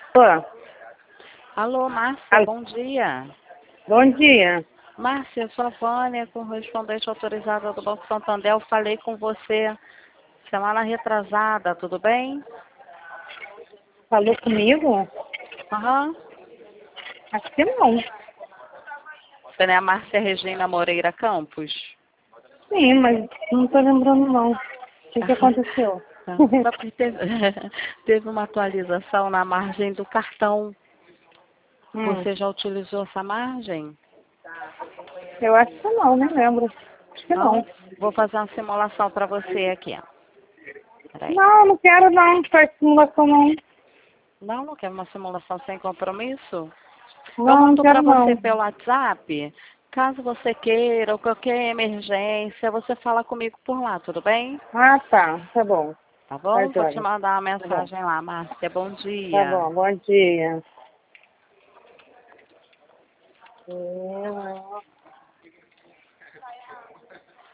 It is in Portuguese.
Alô? Alô, Márcia, Alô? bom dia. Bom dia. Márcia, sou a Vânia, correspondente autorizada do Banco Santander. Eu falei com você semana retrasada, tudo bem? Falou comigo? Aham. Acho que não. Você não é a Márcia Regina Moreira Campos? Sim, mas não tô lembrando não. O que aconteceu? Tá. Só porque teve uma atualização na margem do cartão. Você já utilizou essa margem? Eu acho que não, nem lembro. Acho que Não? não. Vou fazer uma simulação para você aqui. Peraí. Não quero não, faz simulação não. Não quer uma simulação sem compromisso? Eu Não mando para quero você não. pelo WhatsApp. Caso você queira ou qualquer emergência, você fala comigo por lá, tudo bem? Ah, tá bom. Tá Tá bom? Vou te jóia. mandar uma Tá bom. mensagem lá, Márcia. Bom Tá dia. bom, bom dia.